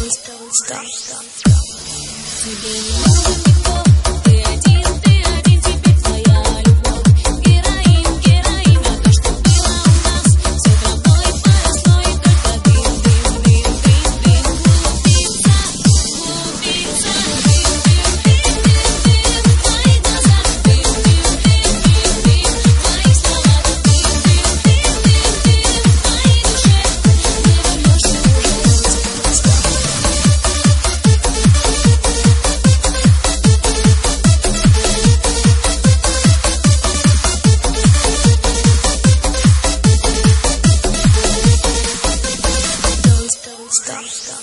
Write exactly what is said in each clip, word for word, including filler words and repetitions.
don't stop, stop, stop. Тебе не нужен никто, ты один, ты один, теперь твоя любовь. Героин, героин, а то, что было у нас, все тобой поросло, и только дым, дым, дым, дым, дым. Глупица, глупица, дым, дым, дым, дым, дым. Твои глаза, дым, дым, дым, дым, дым. Твои слова, дым, дым, дым, дым, дым. В твоей душе не вернешься уже. Stop, stop,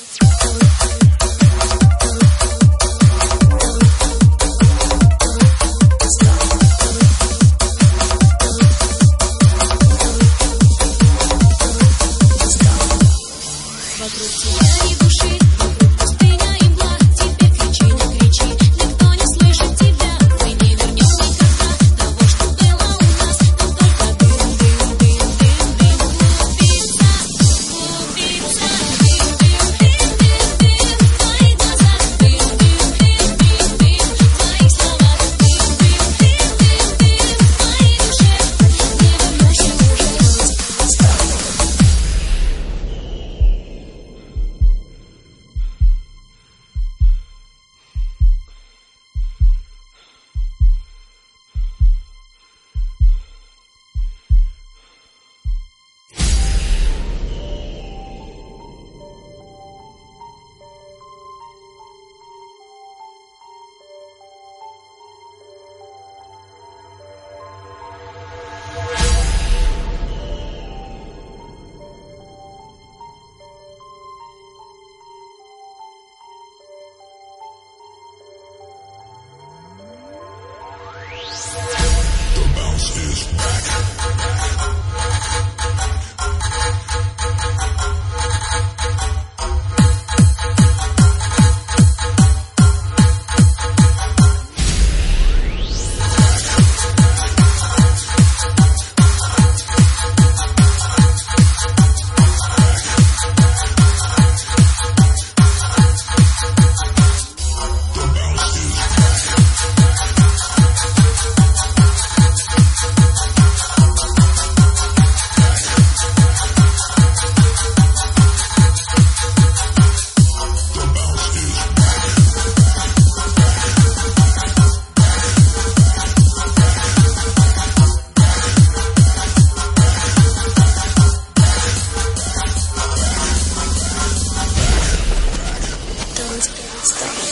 вокруг тебя и души, вокруг пустыня и мгла. Теперь кричи, не кричи, никто не слышит тебя. Мы не вернем никогда того, что было у нас. Тут только дым, дым, дым, дым, дым. Глупица, глупица, дым, дым, дым, дым, дым. Твои глаза, дым, дым, дым, дым, дым. Твои слова, дым, дым, дым, дым, дым. В твоей душе не вернешься уже. Stop.